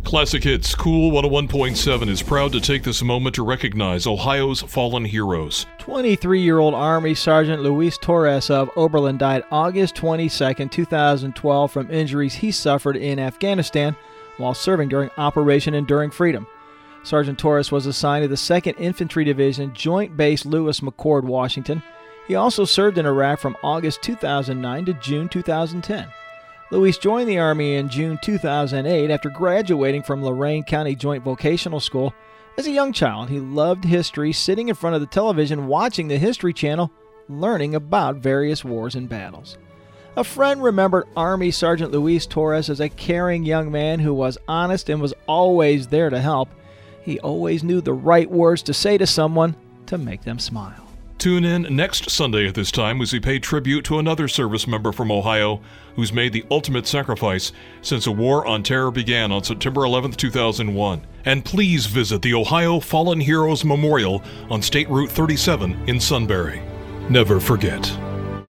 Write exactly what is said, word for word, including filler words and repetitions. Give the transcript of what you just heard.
Classic Hits Cool one oh one point seven is proud to take this moment to recognize Ohio's fallen heroes. twenty-three-year-old Army Sergeant Luis Torres of Oberlin died August twenty-second, two thousand twelve from injuries he suffered in Afghanistan while serving during Operation Enduring Freedom. Sergeant Torres was assigned to the second Infantry Division, Joint Base Lewis McChord, Washington. He also served in Iraq from August two thousand nine to June two thousand ten. Luis joined the Army in June two thousand eight after graduating from Lorain County Joint Vocational School. As a young child, he loved history, sitting in front of the television watching the History Channel, learning about various wars and battles. A friend remembered Army Sergeant Luis Torres as a caring young man who was honest and was always there to help. He always knew the right words to say to someone to make them smile. Tune in next Sunday at this time as we pay tribute to another service member from Ohio who's made the ultimate sacrifice since a war on terror began on September eleventh, two thousand one. And please visit the Ohio Fallen Heroes Memorial on State Route thirty-seven in Sunbury. Never forget.